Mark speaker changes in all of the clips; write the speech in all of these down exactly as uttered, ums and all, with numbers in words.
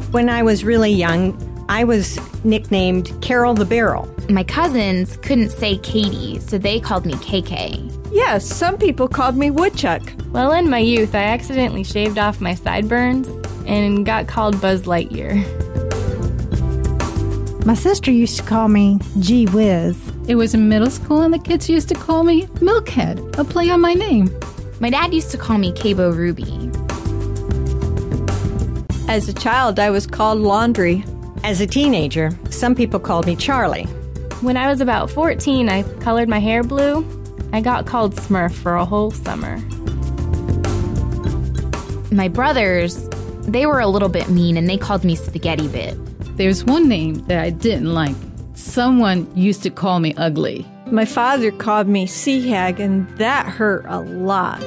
Speaker 1: When I was really young, I was nicknamed Carol the Barrel.
Speaker 2: My cousins couldn't say Katie, so they called me K K.
Speaker 3: Yes, some people called me Woodchuck.
Speaker 4: Well, in my youth, I accidentally shaved off my sideburns and got called Buzz Lightyear.
Speaker 5: My sister used to call me Gee Whiz.
Speaker 6: It was in middle school, and the kids used to call me Milkhead, a play on my name.
Speaker 2: My dad used to call me Cabo Ruby.
Speaker 3: As a child, I was called Laundry.
Speaker 1: As a teenager, some people called me Charlie.
Speaker 4: When I was about fourteen, I colored my hair blue. I got called Smurf for a whole summer.
Speaker 2: My brothers, they were a little bit mean, and they called me Spaghetti Bit.
Speaker 6: There's one name that I didn't like. Someone used to call me ugly.
Speaker 3: My father called me Sea Hag, and that hurt a lot.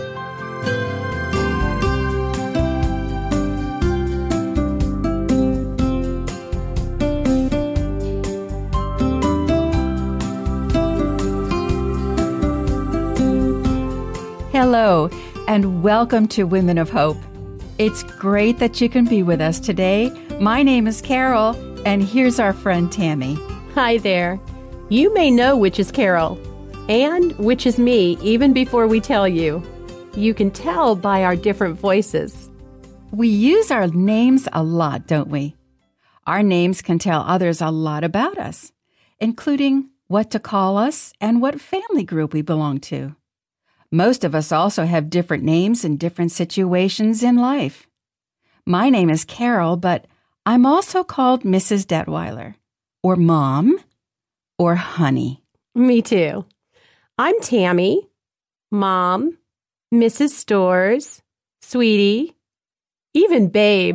Speaker 7: Hello, and welcome to Women of Hope. It's great that you can be with us today. My name is Carol, and here's our friend Tammy.
Speaker 8: Hi there. You may know which is Carol and which is me even before we tell you. You can tell by our different voices.
Speaker 7: We use our names a lot, don't we? Our names can tell others a lot about us, including what to call us and what family group we belong to. Most of us also have different names in different situations in life. My name is Carol, but I'm also called Missus Detweiler, or Mom, or Honey.
Speaker 8: Me too. I'm Tammy, Mom, Missus Stores, Sweetie, even Babe.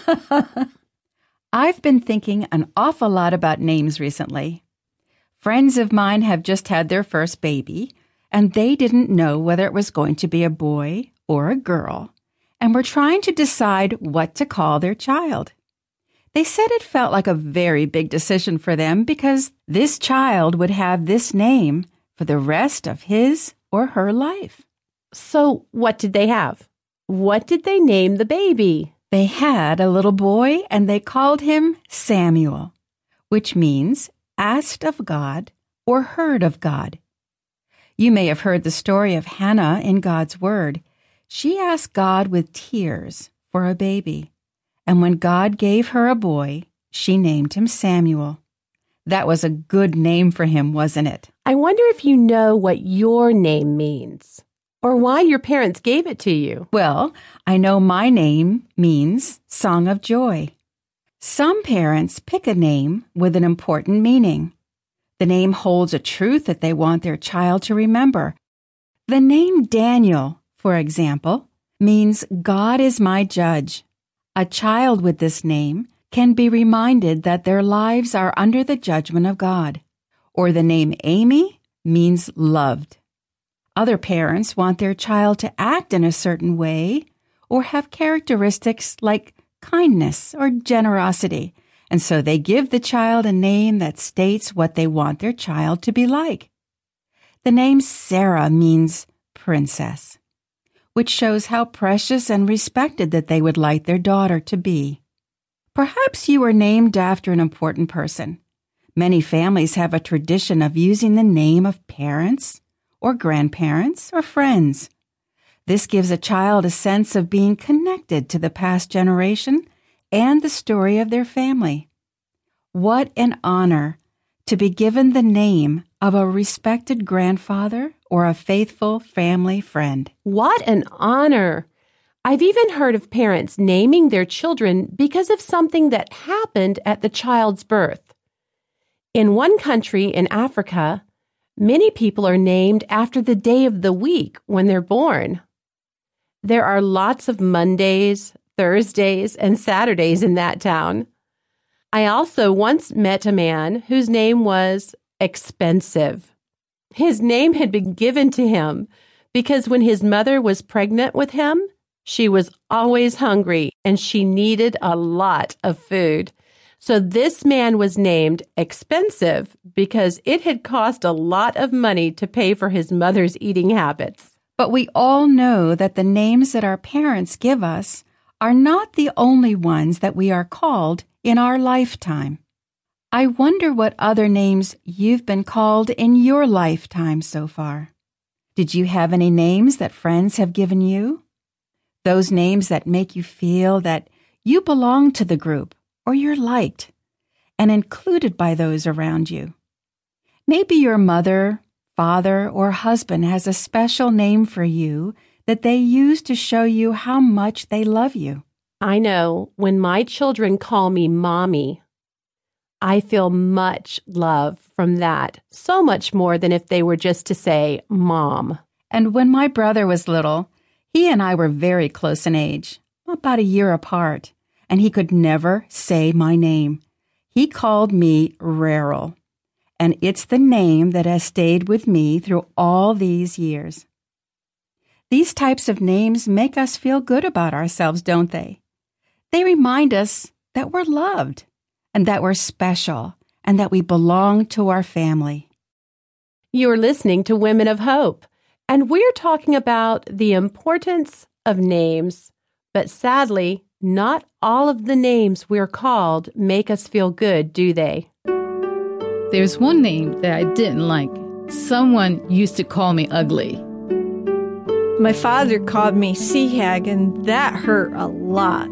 Speaker 7: I've been thinking an awful lot about names recently. Friends of mine have just had their first baby, and they didn't know whether it was going to be a boy or a girl, and were trying to decide what to call their child. They said it felt like a very big decision for them because this child would have this name for the rest of his or her life.
Speaker 8: So what did they have? What did they name the baby?
Speaker 7: They had a little boy, and they called him Samuel, which means asked of God or heard of God. You may have heard the story of Hannah in God's Word. She asked God with tears for a baby, and when God gave her a boy, she named him Samuel. That was a good name for him, wasn't it?
Speaker 8: I wonder if you know what your name means, or why your parents gave it to you.
Speaker 7: Well, I know my name means Song of Joy. Some parents pick a name with an important meaning. The name holds a truth that they want their child to remember. The name Daniel, for example, means God is my judge. A child with this name can be reminded that their lives are under the judgment of God. Or the name Amy means loved. Other parents want their child to act in a certain way or have characteristics like kindness or generosity, and so they give the child a name that states what they want their child to be like. The name Sarah means princess, which shows how precious and respected that they would like their daughter to be. Perhaps you were named after an important person. Many families have a tradition of using the name of parents or grandparents or friends. This gives a child a sense of being connected to the past generation and the story of their family. What an honor to be given the name of a respected grandfather or a faithful family friend.
Speaker 8: What an honor! I've even heard of parents naming their children because of something that happened at the child's birth. In one country in Africa, many people are named after the day of the week when they're born. There are lots of Mondays, Thursdays, and Saturdays in that town. I also once met a man whose name was Expensive. His name had been given to him because when his mother was pregnant with him, she was always hungry and she needed a lot of food. So this man was named Expensive because it had cost a lot of money to pay for his mother's eating habits.
Speaker 7: But we all know that the names that our parents give us are not the only ones that we are called in our lifetime. I wonder what other names you've been called in your lifetime so far. Did you have any names that friends have given you? Those names that make you feel that you belong to the group or you're liked and included by those around you. Maybe your mother, father, or husband has a special name for you that they use to show you how much they love you.
Speaker 8: I know when my children call me Mommy, I feel much love from that, so much more than if they were just to say Mom.
Speaker 7: And when my brother was little, he and I were very close in age, about a year apart, and he could never say my name. He called me Rarel, and it's the name that has stayed with me through all these years. These types of names make us feel good about ourselves, don't they? They remind us that we're loved and that we're special and that we belong to our family.
Speaker 8: You're listening to Women of Hope, and we're talking about the importance of names, but sadly, not all of the names we're called make us feel good, do they?
Speaker 6: There's one name that I didn't like. Someone used to call me ugly.
Speaker 3: My father called me sea hag, and that hurt a lot.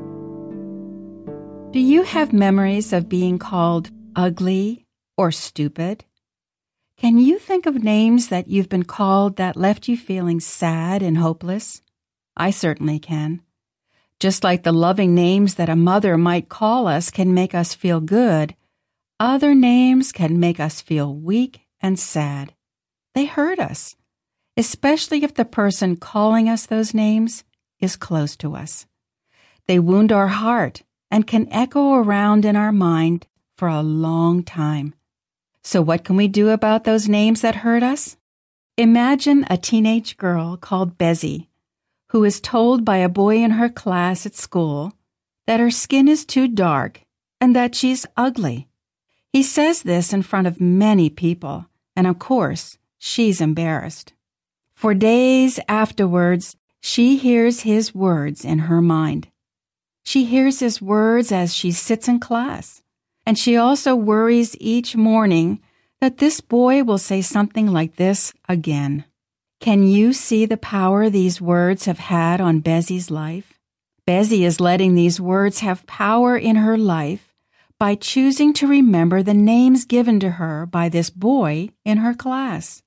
Speaker 7: Do you have memories of being called ugly or stupid? Can you think of names that you've been called that left you feeling sad and hopeless? I certainly can. Just like the loving names that a mother might call us can make us feel good, other names can make us feel weak and sad. They hurt us, especially if the person calling us those names is close to us. They wound our heart and can echo around in our mind for a long time. So what can we do about those names that hurt us? Imagine a teenage girl called Bezzy, who is told by a boy in her class at school that her skin is too dark and that she's ugly. He says this in front of many people, and of course, she's embarrassed. For days afterwards, she hears his words in her mind. She hears his words as she sits in class, and she also worries each morning that this boy will say something like this again. Can you see the power these words have had on Bezzy's life? Bezzy is letting these words have power in her life by choosing to remember the names given to her by this boy in her class.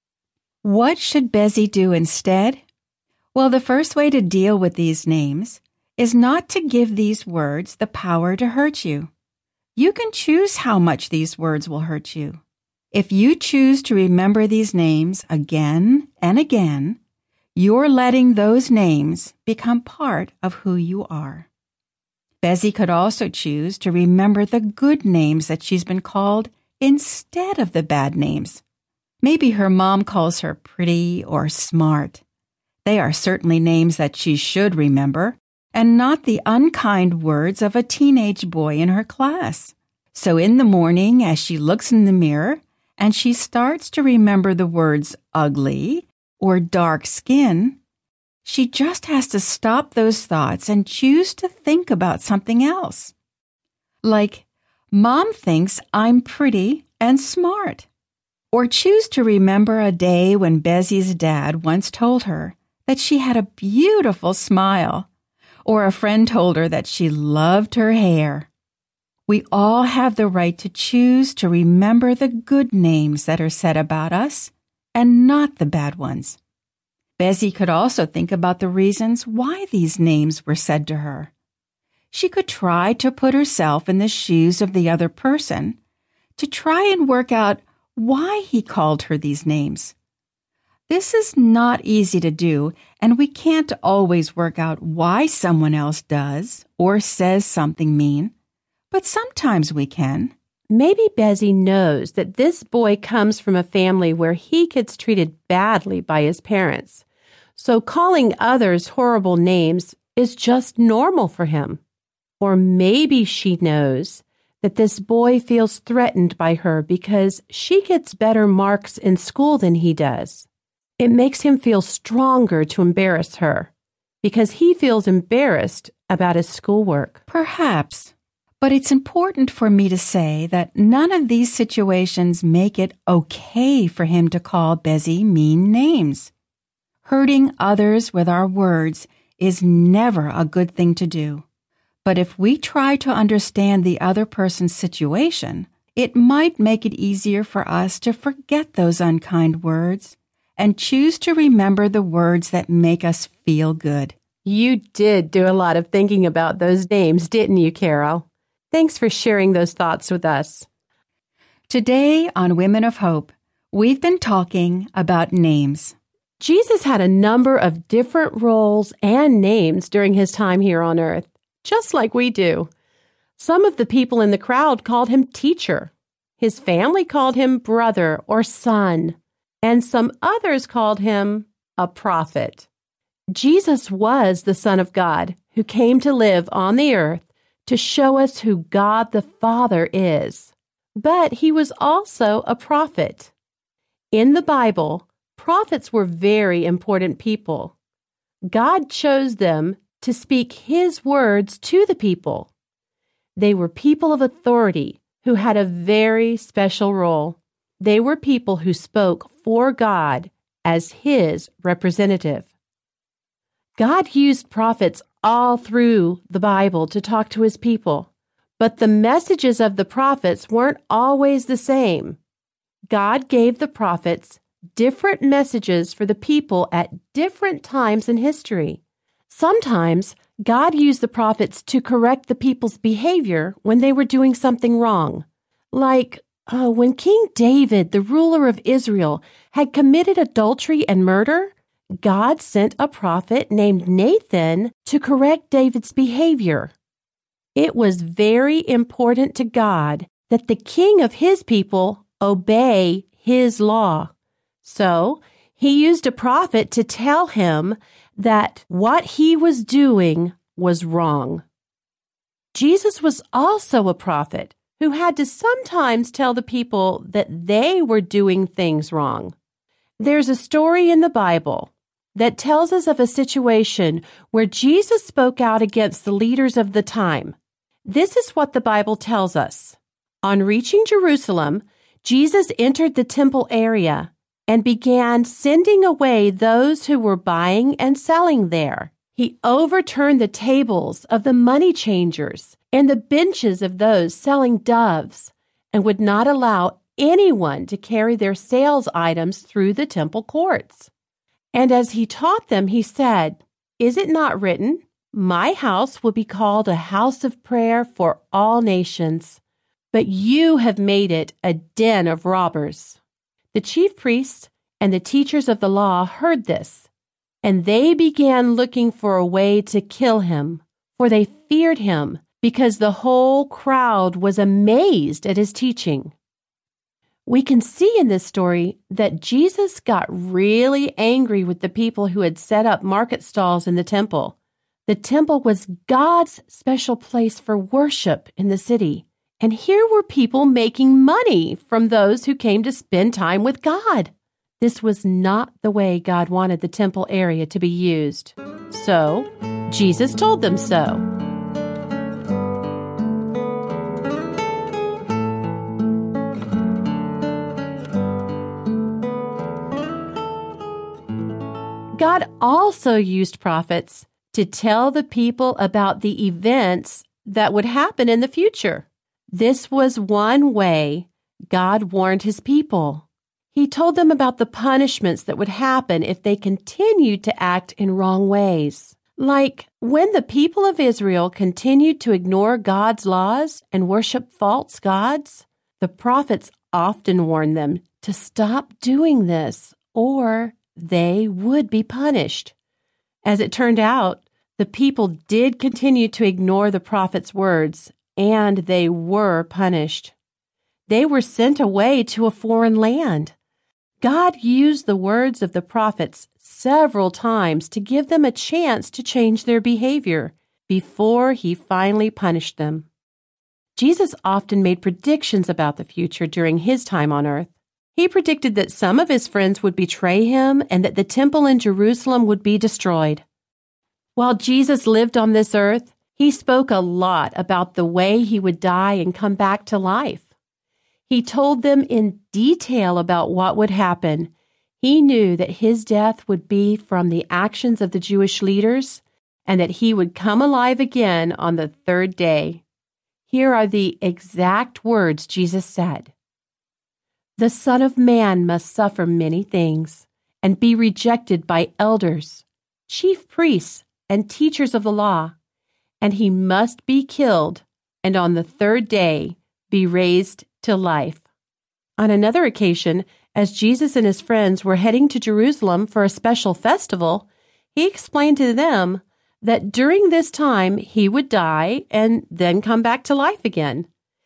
Speaker 7: What should Bezzy do instead? Well, the first way to deal with these names is not to give these words the power to hurt you. You can choose how much these words will hurt you. If you choose to remember these names again and again, you're letting those names become part of who you are. Bezzy could also choose to remember the good names that she's been called instead of the bad names. Maybe her mom calls her pretty or smart. They are certainly names that she should remember, and not the unkind words of a teenage boy in her class. So in the morning, as she looks in the mirror, and she starts to remember the words ugly or dark skin, she just has to stop those thoughts and choose to think about something else. Like, Mom thinks I'm pretty and smart. Or choose to remember a day when Bezzy's dad once told her that she had a beautiful smile, or a friend told her that she loved her hair. We all have the right to choose to remember the good names that are said about us and not the bad ones. Bezzy could also think about the reasons why these names were said to her. She could try to put herself in the shoes of the other person to try and work out why he called her these names. This is not easy to do, and we can't always work out why someone else does or says something mean. But sometimes we can.
Speaker 8: Maybe Bezzy knows that this boy comes from a family where he gets treated badly by his parents. So calling others horrible names is just normal for him. Or maybe she knows that this boy feels threatened by her because she gets better marks in school than he does. It makes him feel stronger to embarrass her. because he feels embarrassed about his schoolwork.
Speaker 7: Perhaps. But it's important for me to say that none of these situations make it okay for him to call Bezzy mean names. Hurting others with our words is never a good thing to do. But if we try to understand the other person's situation, it might make it easier for us to forget those unkind words and choose to remember the words that make us feel good.
Speaker 8: You did do a lot of thinking about those names, didn't you, Carol? Thanks for sharing those thoughts with us.
Speaker 7: Today on Women of Hope, we've been talking about names.
Speaker 8: Jesus had a number of different roles and names during his time here on earth, just like we do. Some of the people in the crowd called him teacher. His family called him brother or son, and some others called him a prophet. Jesus was the Son of God who came to live on the earth to show us who God the Father is. But he was also a prophet. In the Bible, prophets were very important people. God chose them to speak his words to the people. They were people of authority who had a very special role. They were people who spoke for God as his representative. God used prophets all through the Bible to talk to his people, but the messages of the prophets weren't always the same. God gave the prophets different messages for the people at different times in history. Sometimes God used the prophets to correct the people's behavior when they were doing something wrong. Like uh, when King David, the ruler of Israel, had committed adultery and murder, God sent a prophet named Nathan to correct David's behavior. It was very important to God that the king of his people obey his law. So he used a prophet to tell him that what he was doing was wrong. Jesus was also a prophet who had to sometimes tell the people that they were doing things wrong. There's a story in the Bible that tells us of a situation where Jesus spoke out against the leaders of the time. This is what the Bible tells us. On reaching Jerusalem, Jesus entered the temple area and began sending away those who were buying and selling there. He overturned the tables of the money changers and the benches of those selling doves and would not allow anyone to carry their sales items through the temple courts. And as he taught them, he said, "Is it not written, 'My house will be called a house of prayer for all nations'? But you have made it a den of robbers." The chief priests and the teachers of the law heard this, and they began looking for a way to kill him, for they feared him because the whole crowd was amazed at his teaching. We can see in this story that Jesus got really angry with the people who had set up market stalls in the temple. The temple was God's special place for worship in the city. And here were people making money from those who came to spend time with God. This was not the way God wanted the temple area to be used. So, Jesus told them so. God also used prophets to tell the people about the events that would happen in the future. This was one way God warned his people. He told them about the punishments that would happen if they continued to act in wrong ways. Like when the people of Israel continued to ignore God's laws and worship false gods, the prophets often warned them to stop doing this or they would be punished. As it turned out, the people did continue to ignore the prophet's words, and they were punished. They were sent away to a foreign land. God used the words of the prophets several times to give them a chance to change their behavior before he finally punished them. Jesus often made predictions about the future during his time on earth. He predicted that some of his friends would betray him and that the temple in Jerusalem would be destroyed. While Jesus lived on this earth, he spoke a lot about the way he would die and come back to life. He told them in detail about what would happen. He knew that his death would be from the actions of the Jewish leaders and that he would come alive again on the third day. Here are the exact words Jesus said. The Son of Man must suffer many things and be rejected by elders, chief priests, and teachers of the law, and he must be killed and on the third day be raised to life. On another occasion, as Jesus and his friends were heading to Jerusalem for a special festival, he explained to them that during this time he would die and then come back to life again.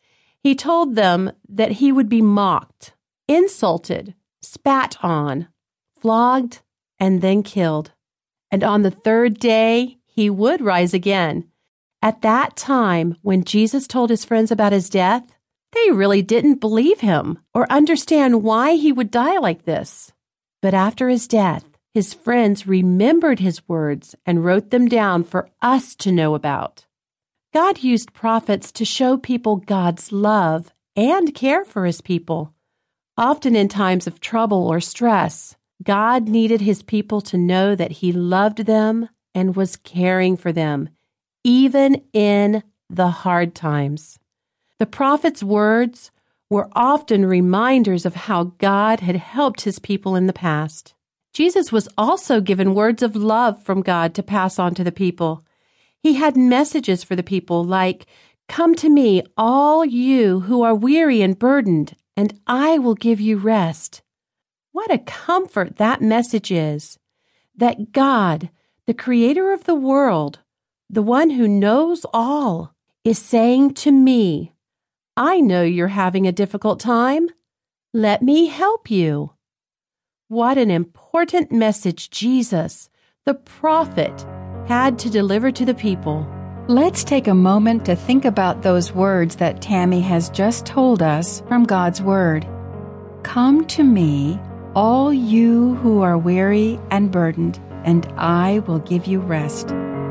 Speaker 8: He told them that he would be mocked, insulted, spat on, flogged, and then killed. And on the third day, he would rise again. At that time, when Jesus told his friends about his death, they really didn't believe him or understand why he would die like this. But after his death, his friends remembered his words and wrote them down for us to know about. God used prophets to show people God's love and care for his people. Often in times of trouble or stress, God needed his people to know that he loved them and was caring for them, even in the hard times. The prophet's words were often reminders of how God had helped his people in the past. Jesus was also given words of love from God to pass on to the people. He had messages for the people like, "Come to me, all you who are weary and burdened, and I will give you rest." What a comfort that message is, that God, the creator of the world, the one who knows all, is saying to me, "I know you're having a difficult time. Let me help you." What an important message Jesus, the prophet, had to deliver to the people.
Speaker 7: Let's take a moment to think about those words that Tammy has just told us from God's Word. Come to me, all you who are weary and burdened, and I will give you rest.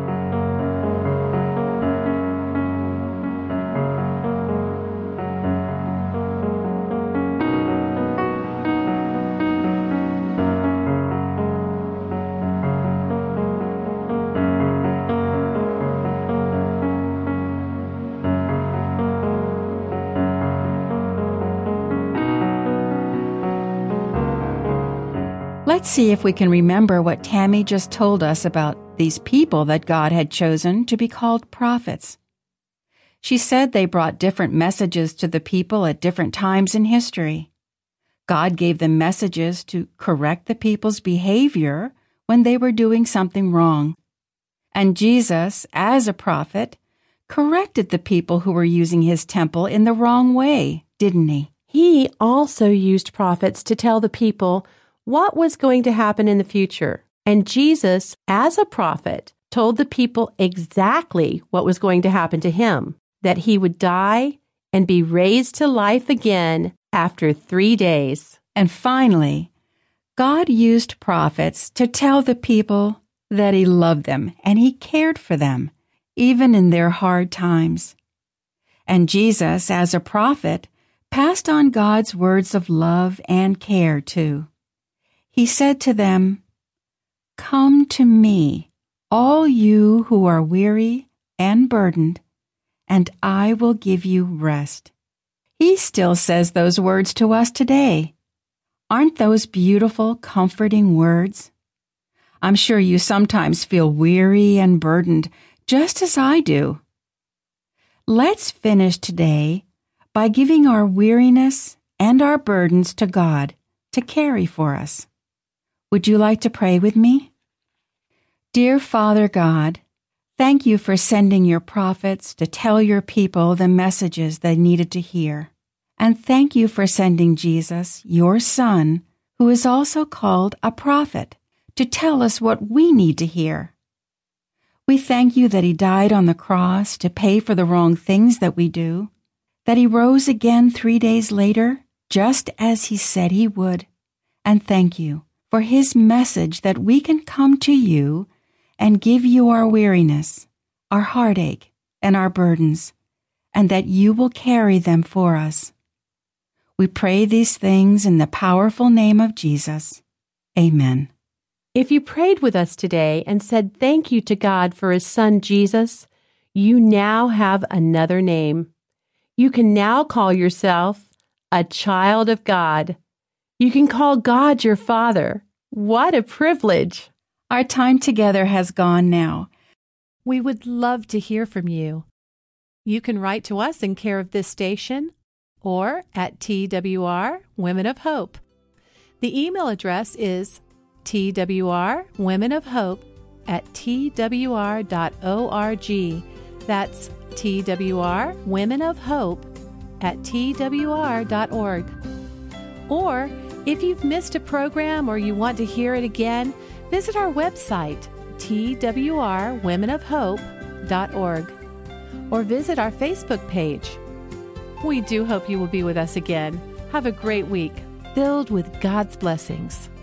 Speaker 7: Let's see if we can remember what Tammy just told us about these people that God had chosen to be called prophets. She said they brought different messages to the people at different times in history. God gave them messages to correct the people's behavior when they were doing something wrong. And Jesus, as a prophet, corrected the people who were using his temple in the wrong way, didn't he?
Speaker 8: He also used prophets to tell the people what was going to happen in the future. And Jesus, as a prophet, told the people exactly what was going to happen to him, that he would die and be raised to life again after three days.
Speaker 7: And finally, God used prophets to tell the people that he loved them and he cared for them, even in their hard times. And Jesus, as a prophet, passed on God's words of love and care too. He said to them, "Come to me, all you who are weary and burdened, and I will give you rest." He still says those words to us today. Aren't those beautiful, comforting words? I'm sure you sometimes feel weary and burdened, just as I do. Let's finish today by giving our weariness and our burdens to God to carry for us. Would you like to pray with me? Dear Father God, thank you for sending your prophets to tell your people the messages they needed to hear. And thank you for sending Jesus, your Son, who is also called a prophet, to tell us what we need to hear. We thank you that he died on the cross to pay for the wrong things that we do, that he rose again three days later, just as he said he would. And thank you for his message that we can come to you and give you our weariness, our heartache, and our burdens, and that you will carry them for us. We pray these things in the powerful name of Jesus. Amen.
Speaker 8: If you prayed with us today and said thank you to God for His Son Jesus, you now have another name. You can now call yourself a child of God. You can call God your Father. What a privilege!
Speaker 7: Our time together has gone now.
Speaker 8: We would love to hear from you. You can write to us in care of this station or at T W R Women of Hope. The email address is T W R Women of Hope at T W R dot org. That's T W R Women of Hope at T W R dot org. Or if you've missed a program or you want to hear it again, visit our website, T W R women of hope dot org, or visit our Facebook page. We do hope you will be with us again. Have a great week, filled with God's blessings.